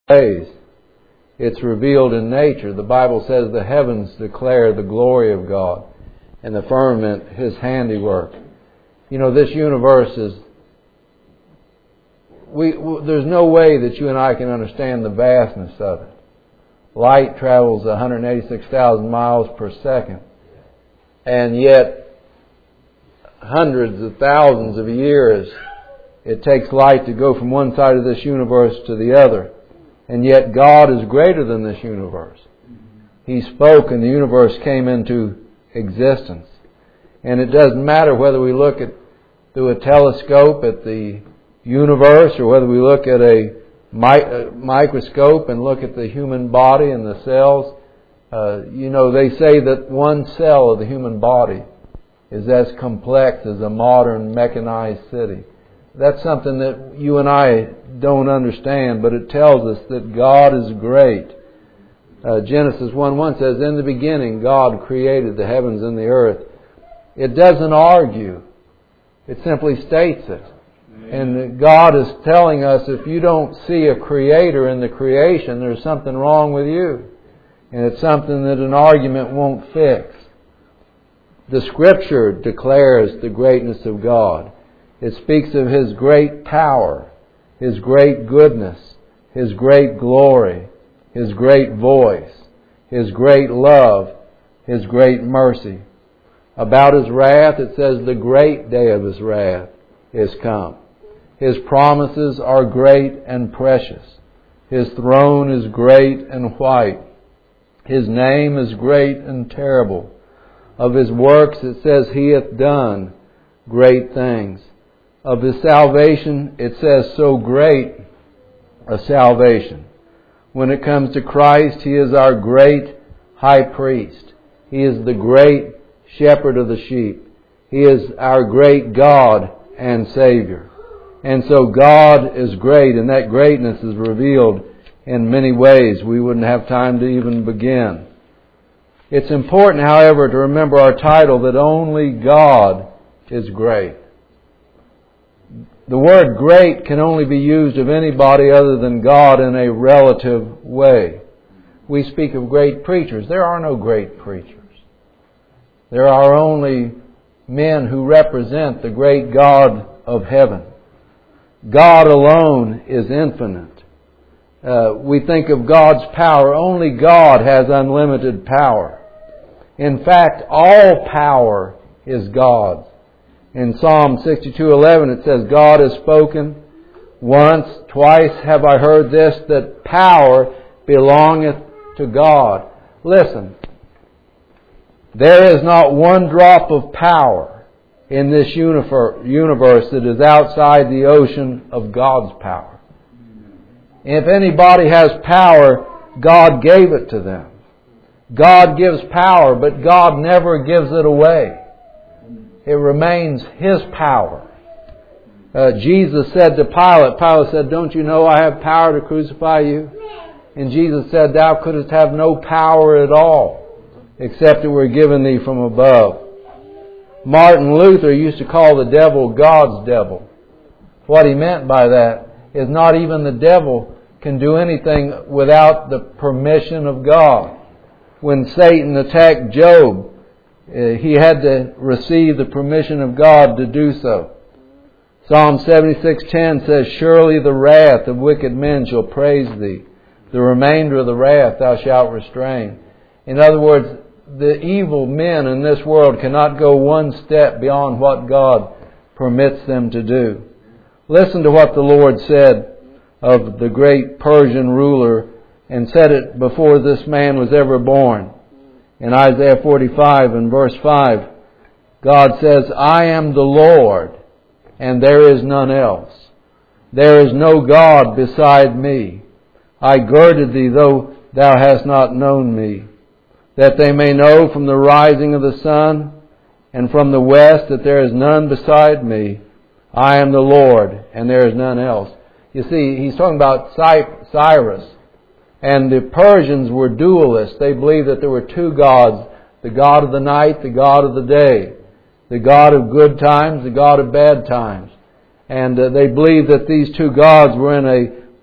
ways. It's revealed in nature. The Bible says the heavens declare the glory of God, and the firmament His handiwork. You know, this universe is... there's no way that you and I can understand the vastness of it. Light travels 186,000 miles per second, and yet hundreds of thousands of years it takes light to go from one side of this universe to the other. And yet God is greater than this universe. He spoke and the universe came into existence. And it doesn't matter whether we look at through a telescope at the universe or whether we look at a microscope and look at the human body and the cells. They say that one cell of the human body is as complex as a modern mechanized city. That's something that you and I don't understand, but it tells us that God is great. Genesis 1:1 says, "In the beginning God created the heavens and the earth." It doesn't argue. It simply states it. And God is telling us, if you don't see a creator in the creation, there's something wrong with you. And it's something that an argument won't fix. The Scripture declares the greatness of God. It speaks of His great power, His great goodness, His great glory, His great voice, His great love, His great mercy. About His wrath, it says the great day of His wrath is come. His promises are great and precious. His throne is great and white. His name is great and terrible. Of His works, it says, He hath done great things. Of His salvation, it says, so great a salvation. When it comes to Christ, He is our great high priest. He is the great shepherd of the sheep. He is our great God and Savior. And so God is great, and that greatness is revealed in many ways. We wouldn't have time to even begin. It's important, however, to remember our title, that only God is great. The word great can only be used of anybody other than God in a relative way. We speak of great preachers. There are no great preachers. There are only men who represent the great God of heaven. God alone is infinite. We think of God's power. Only God has unlimited power. In fact, all power is God's. In Psalm 62:11 it says, God has spoken. Once, twice have I heard this, that power belongeth to God. Listen, there is not one drop of power in this universe that is outside the ocean of God's power. If anybody has power, God gave it to them. God gives power, but God never gives it away. It remains His power. Jesus said to Pilate said, don't you know I have power to crucify you? And Jesus said, thou couldst have no power at all, except it were given thee from above. Martin Luther used to call the devil God's devil. What he meant by that is not even the devil can do anything without the permission of God. When Satan attacked Job, he had to receive the permission of God to do so. Psalm 76:10 says, surely the wrath of wicked men shall praise thee. The remainder of the wrath thou shalt restrain. In other words, the evil men in this world cannot go one step beyond what God permits them to do. Listen to what the Lord said of the great Persian ruler, and said it before this man was ever born. In Isaiah 45 and verse 5, God says, I am the Lord, and there is none else. There is no God beside me. I girded thee, though thou hast not known me, that they may know from the rising of the sun and from the west that there is none beside me. I am the Lord, and there is none else. You see, he's talking about Cyrus. And the Persians were dualists. They believed that there were two gods, the God of the night, the God of the day, the God of good times, the God of bad times. And they believed that these two gods were in a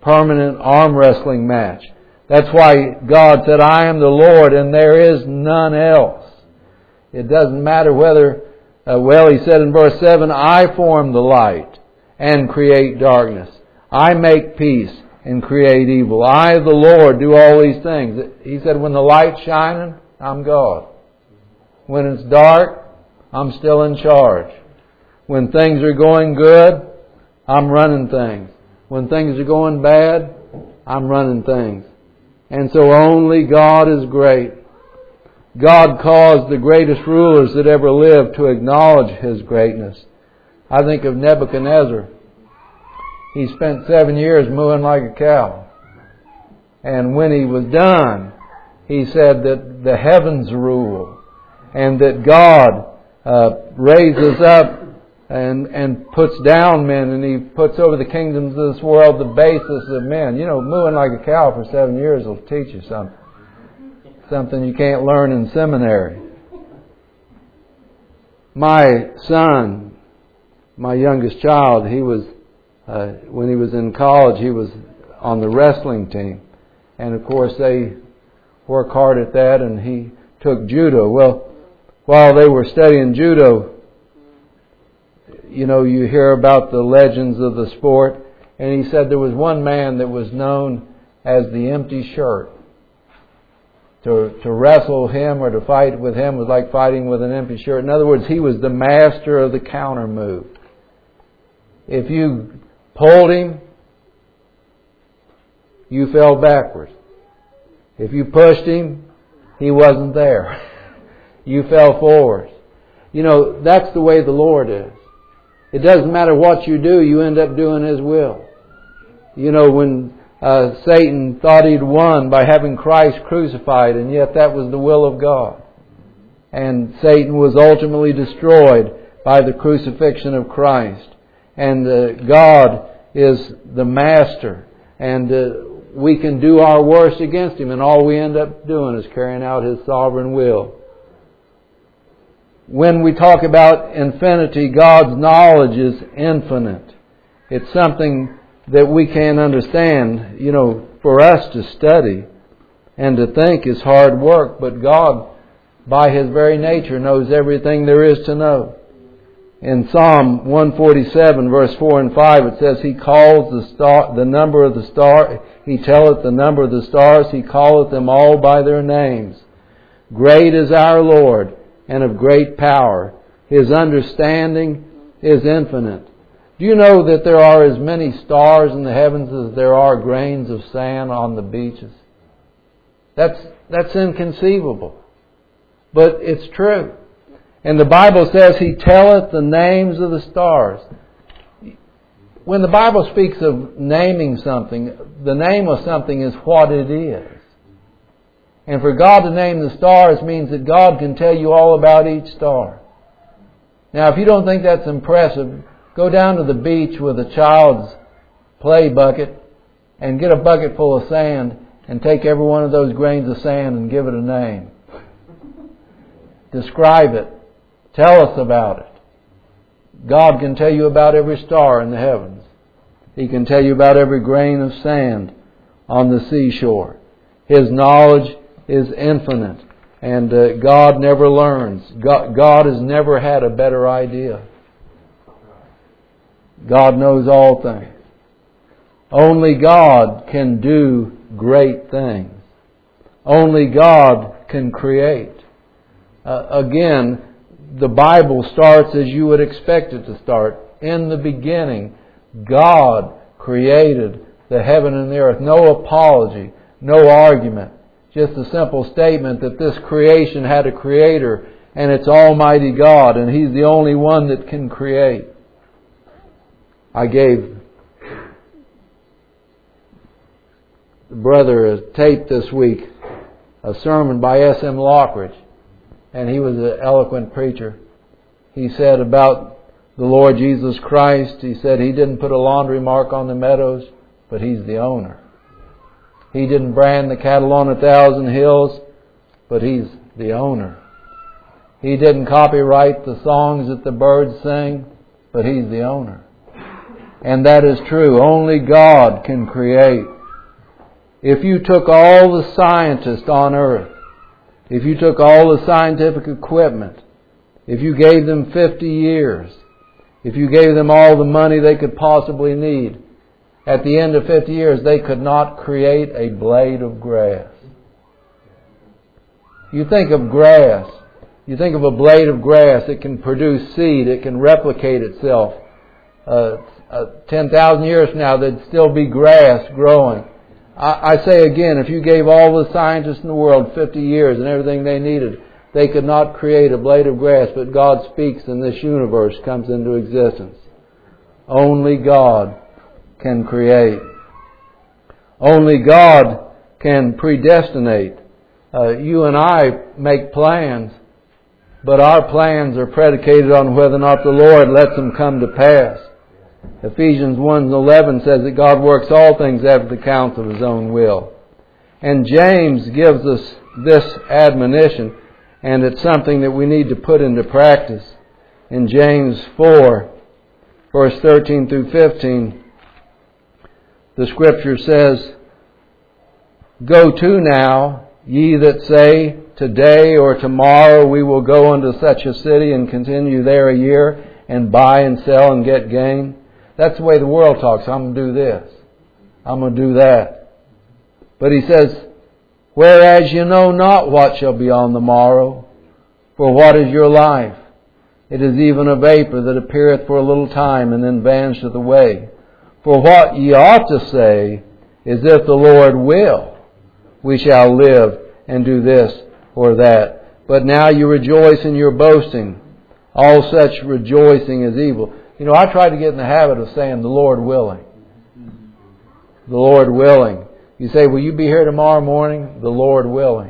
permanent arm wrestling match. That's why God said, I am the Lord and there is none else. It doesn't matter whether, He said in verse 7, I form the light and create darkness. I make peace and create evil. I, the Lord, do all these things. He said, when the light's shining, I'm God. When it's dark, I'm still in charge. When things are going good, I'm running things. When things are going bad, I'm running things. And so only God is great. God caused the greatest rulers that ever lived to acknowledge His greatness. I think of Nebuchadnezzar. He spent 7 years mooing like a cow. And when he was done, he said that the heavens rule and that God raises up and puts down men, and He puts over the kingdoms of this world the basis of men. You know, mooing like a cow for 7 years will teach you something. Something you can't learn in seminary. My son, my youngest child, he was, when he was in college, he was on the wrestling team. And of course they work hard at that, and he took judo. Well, while they were studying judo, you know, you hear about the legends of the sport. And he said there was one man that was known as the empty shirt. To wrestle him or to fight with him was like fighting with an empty shirt. In other words, he was the master of the counter move. If you pulled him, you fell backwards. If you pushed him, he wasn't there. You fell forward. You know, that's the way the Lord is. It doesn't matter what you do, you end up doing His will. You know, when Satan thought he'd won by having Christ crucified, and yet that was the will of God. And Satan was ultimately destroyed by the crucifixion of Christ. And God is the master. And we can do our worst against Him, and all we end up doing is carrying out His sovereign will. When we talk about infinity, God's knowledge is infinite. It's something that we can't understand. You know, for us to study and to think is hard work, but God, by His very nature, knows everything there is to know. In Psalm 147, verse 4 and 5, it says, He calls the number of the stars. He telleth the number of the stars. He calleth them all by their names. Great is our Lord, and of great power. His understanding is infinite. Do you know that there are as many stars in the heavens as there are grains of sand on the beaches? That's inconceivable. But it's true. And the Bible says He telleth the names of the stars. When the Bible speaks of naming something, the name of something is what it is. And for God to name the stars means that God can tell you all about each star. Now, if you don't think that's impressive, go down to the beach with a child's play bucket and get a bucket full of sand and take every one of those grains of sand and give it a name. Describe it. Tell us about it. God can tell you about every star in the heavens. He can tell you about every grain of sand on the seashore. His knowledge is infinite, and God never learns. God has never had a better idea. God knows all things. Only God can do great things. Only God can create. Again, the Bible starts as you would expect it to start. In the beginning, God created the heaven and the earth. No apology, no argument. Just a simple statement that this creation had a creator, and it's Almighty God, and He's the only one that can create. I gave the brother a tape this week, a sermon by S.M. Lockridge, and he was an eloquent preacher. He said about the Lord Jesus Christ, He said He didn't put a laundry mark on the meadows, but He's the owner. He didn't brand the cattle on 1,000 hills, but He's the owner. He didn't copyright the songs that the birds sing, but He's the owner. And that is true. Only God can create. If you took all the scientists on earth, if you took all the scientific equipment, if you gave them 50 years, if you gave them all the money they could possibly need, at the end of 50 years they could not create a blade of grass. You think of grass. You think of a blade of grass. It can produce seed. It can replicate itself. 10,000 years from now, there'd still be grass growing. I say again, if you gave all the scientists in the world 50 years and everything they needed, they could not create a blade of grass, but God speaks and this universe comes into existence. Only God can create. Only God can predestinate. You and I make plans, but our plans are predicated on whether or not the Lord lets them come to pass. Ephesians 1:11 says that God works all things after the counsel of His own will. And James gives us this admonition, and it's something that we need to put into practice. In James 4, verse 13 through 15, the Scripture says, "Go to now, ye that say, today or tomorrow we will go unto such a city and continue there a year and buy and sell and get gain." That's the way the world talks. I'm going to do this. I'm going to do that. But he says, "Whereas you know not what shall be on the morrow, for what is your life? It is even a vapor that appeareth for a little time and then vanisheth away. For what ye ought to say is, if the Lord will, we shall live and do this or that. But now you rejoice in your boasting. All such rejoicing is evil." You know, I try to get in the habit of saying, "The Lord willing." The Lord willing. You say, "Will you be here tomorrow morning?" The Lord willing.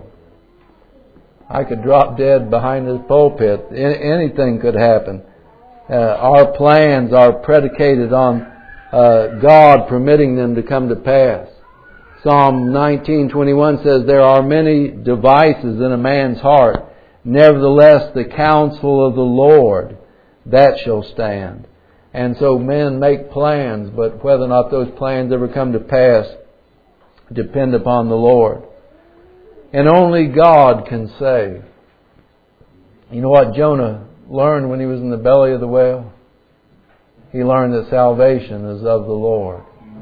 I could drop dead behind this pulpit. Anything could happen. Our plans are predicated on God permitting them to come to pass. Psalm 19:21 says, "There are many devices in a man's heart. Nevertheless, the counsel of the Lord, that shall stand." And so men make plans, but whether or not those plans ever come to pass depend upon the Lord. And only God can save. You know what Jonah learned when he was in the belly of the whale? He learned that salvation is of the Lord.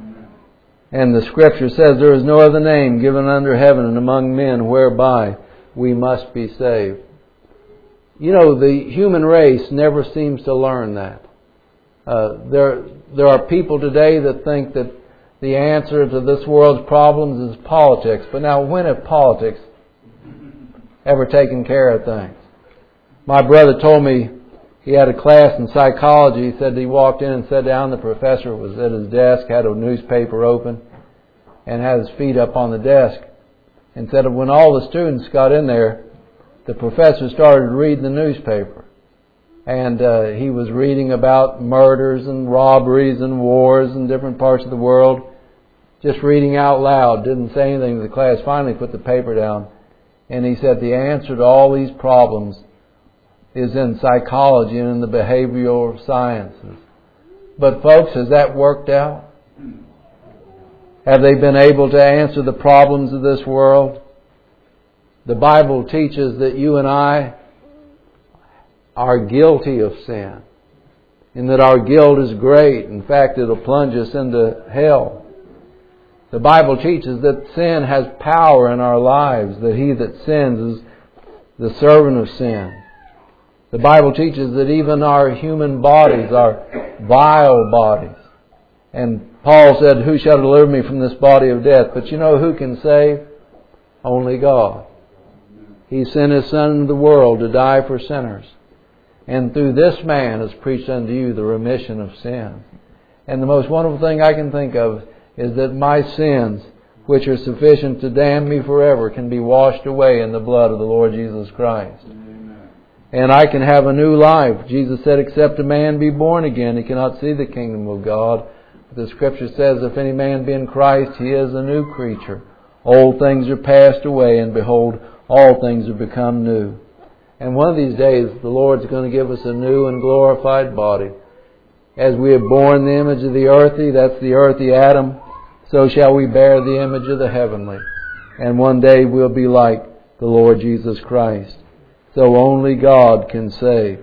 And the Scripture says there is no other name given under heaven and among men whereby we must be saved. You know, the human race never seems to learn that. There are people today that think that the answer to this world's problems is politics. But now, when have politics ever taken care of things? My brother told me he had a class in psychology. He said he walked in and sat down. The professor was at his desk, had a newspaper open, and had his feet up on the desk. And said when all the students got in there, the professor started reading the newspaper. And he was reading about murders and robberies and wars in different parts of the world. Just reading out loud. Didn't say anything to the class. Finally put the paper down. And he said the answer to all these problems is in psychology and in the behavioral sciences. But folks, has that worked out? Have they been able to answer the problems of this world? The Bible teaches that you and I are guilty of sin, and that our guilt is great. In fact, it'll plunge us into hell. The Bible teaches that sin has power in our lives, that he that sins is the servant of sin. The Bible teaches that even our human bodies are vile bodies. And Paul said, "Who shall deliver me from this body of death?" But you know who can save? Only God. He sent His Son into the world to die for sinners. And through this man is preached unto you the remission of sins. And the most wonderful thing I can think of is that my sins, which are sufficient to damn me forever, can be washed away in the blood of the Lord Jesus Christ. Amen. And I can have a new life. Jesus said, "Except a man be born again, he cannot see the kingdom of God." The Scripture says, "If any man be in Christ, he is a new creature. Old things are passed away, and behold, all things are become new." And one of these days, the Lord's going to give us a new and glorified body. As we have borne the image of the earthy, that's the earthy Adam, so shall we bear the image of the heavenly. And one day we'll be like the Lord Jesus Christ. So only God can save.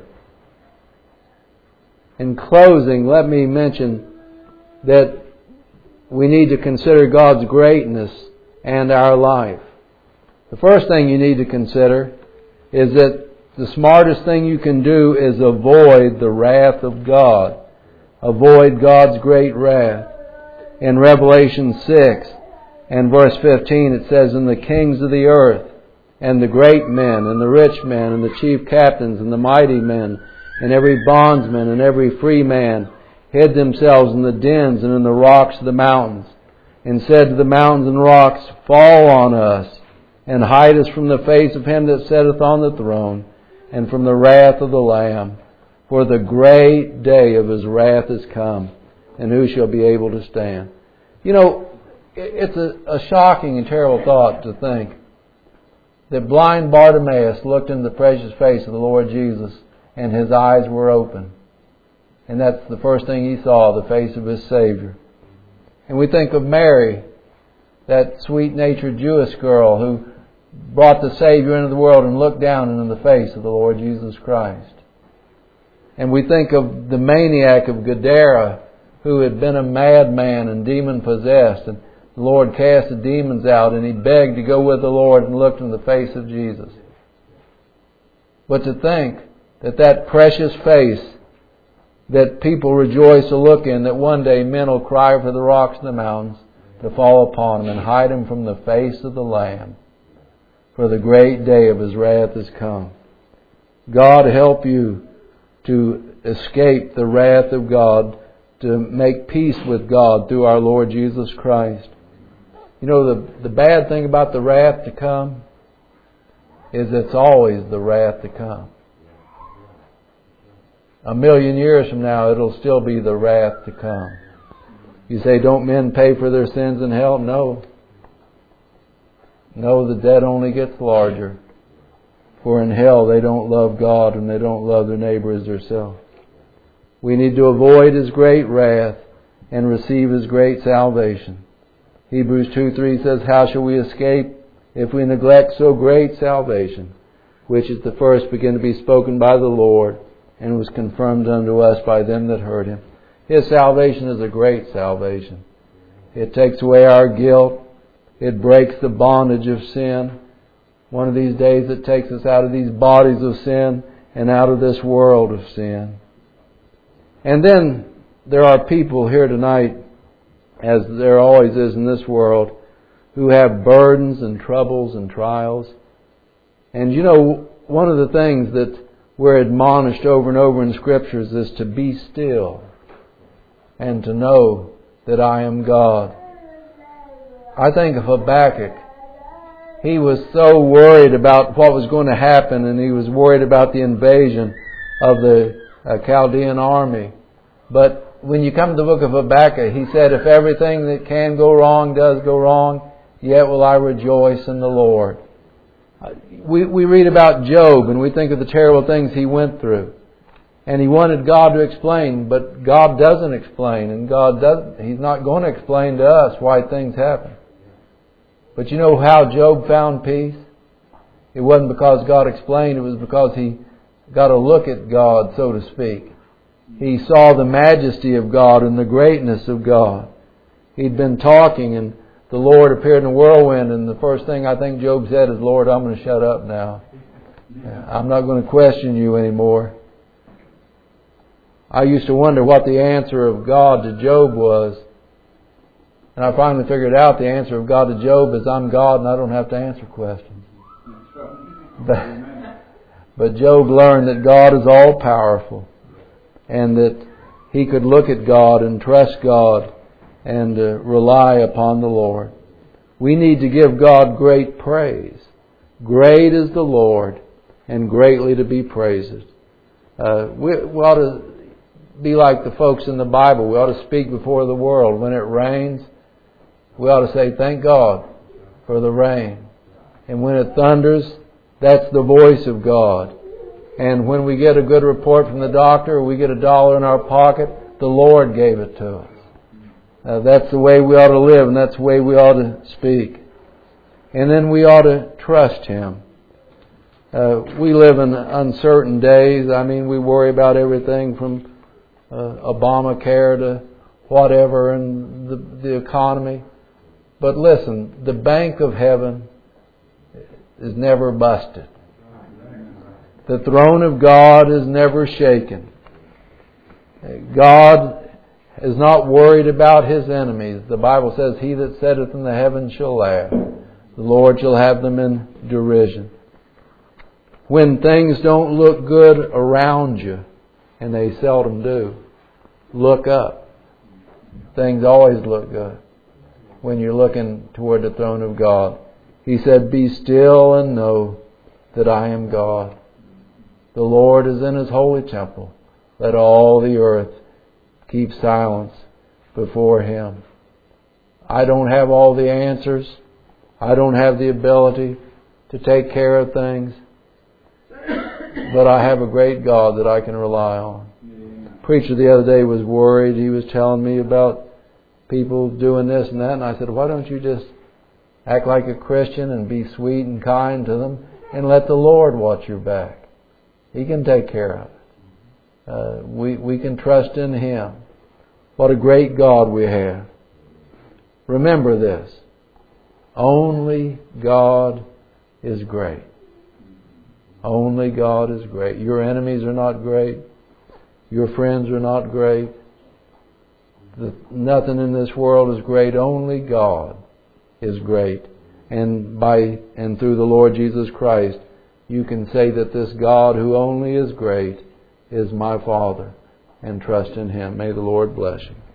In closing, let me mention that we need to consider God's greatness and our life. The first thing you need to consider is that the smartest thing you can do is avoid the wrath of God. Avoid God's great wrath. In Revelation 6 and verse 15 it says, "And the kings of the earth, and the great men, and the rich men, and the chief captains, and the mighty men, and every bondsman, and every free man, hid themselves in the dens and in the rocks of the mountains, and said to the mountains and rocks, Fall on us, and hide us from the face of him that sitteth on the throne, and from the wrath of the Lamb. For the great day of His wrath is come, and who shall be able to stand?" You know, it's a shocking and terrible thought to think that blind Bartimaeus looked in the precious face of the Lord Jesus, and his eyes were open. And that's the first thing he saw, the face of his Savior. And we think of Mary, that sweet-natured Jewish girl who brought the Savior into the world and looked down into the face of the Lord Jesus Christ. And we think of the maniac of Gadara, who had been a madman and demon-possessed, and the Lord cast the demons out, and he begged to go with the Lord and looked in the face of Jesus. But to think that that precious face that people rejoice to look in, that one day men will cry for the rocks and the mountains to fall upon him and hide him from the face of the Lamb. For the great day of His wrath is come. God help you to escape the wrath of God, to make peace with God through our Lord Jesus Christ. You know, the bad thing about the wrath to come is it's always the wrath to come. 1,000,000 years from now, it'll still be the wrath to come. You say, don't men pay for their sins in hell? No. No, the debt only gets larger. For in hell they don't love God and they don't love their neighbor as themselves. We need to avoid His great wrath and receive His great salvation. Hebrews 2:3 says, "How shall we escape if we neglect so great salvation, which at the first began to be spoken by the Lord, and was confirmed unto us by them that heard Him?" His salvation is a great salvation. It takes away our guilt. It breaks the bondage of sin. One of these days it takes us out of these bodies of sin and out of this world of sin. And then there are people here tonight, as there always is in this world, who have burdens and troubles and trials. And you know, one of the things that we're admonished over and over in Scriptures is to be still and to know that I am God. I think of Habakkuk. He was so worried about what was going to happen, and he was worried about the invasion of the Chaldean army. But when you come to the book of Habakkuk, he said, if everything that can go wrong does go wrong, yet will I rejoice in the Lord. We read about Job, and we think of the terrible things he went through. And he wanted God to explain, but God doesn't explain, and He's not going to explain to us why things happen. But you know how Job found peace? It wasn't because God explained, it was because he got a look at God, so to speak. He saw the majesty of God and the greatness of God. He'd been talking, and the Lord appeared in a whirlwind, and the first thing I think Job said is, Lord, I'm going to shut up now. I'm not going to question you anymore. I used to wonder what the answer of God to Job was. And I finally figured out the answer of God to Job is, I'm God and I don't have to answer questions. But Job learned that God is all powerful, and that he could look at God and trust God and rely upon the Lord. We need to give God great praise. Great is the Lord, and greatly to be praised. We ought to be like the folks in the Bible. We ought to speak before the world. When it rains, we ought to say, thank God for the rain. And when it thunders, that's the voice of God. And when we get a good report from the doctor, or we get $1 in our pocket, The Lord gave it to us. That's the way we ought to live, and that's the way we ought to speak. And then we ought to trust Him. We live in uncertain days. I mean, we worry about everything from Obamacare to whatever and the economy. But listen, the bank of heaven is never busted. The throne of God is never shaken. God is not worried about His enemies. The Bible says, "He that sitteth in the heavens shall laugh. The Lord shall have them in derision." When things don't look good around you, and they seldom do, look up. Things always look good when you're looking toward the throne of God. He said, "Be still and know that I am God. The Lord is in His holy temple. Let all the earth keep silence before Him." I don't have all the answers. I don't have the ability to take care of things. But I have a great God that I can rely on. The preacher the other day was worried. He was telling me about people doing this and that. And I said, "Why don't you just act like a Christian and be sweet and kind to them and let the Lord watch your back? He can take care of it. We can trust in Him." What a great God we have. Remember this. Only God is great. Only God is great. Your enemies are not great. Your friends are not great. Nothing in this world is great. Only God is great. And through the Lord Jesus Christ, you can say that this God who only is great is my Father, and trust in Him. May the Lord bless you.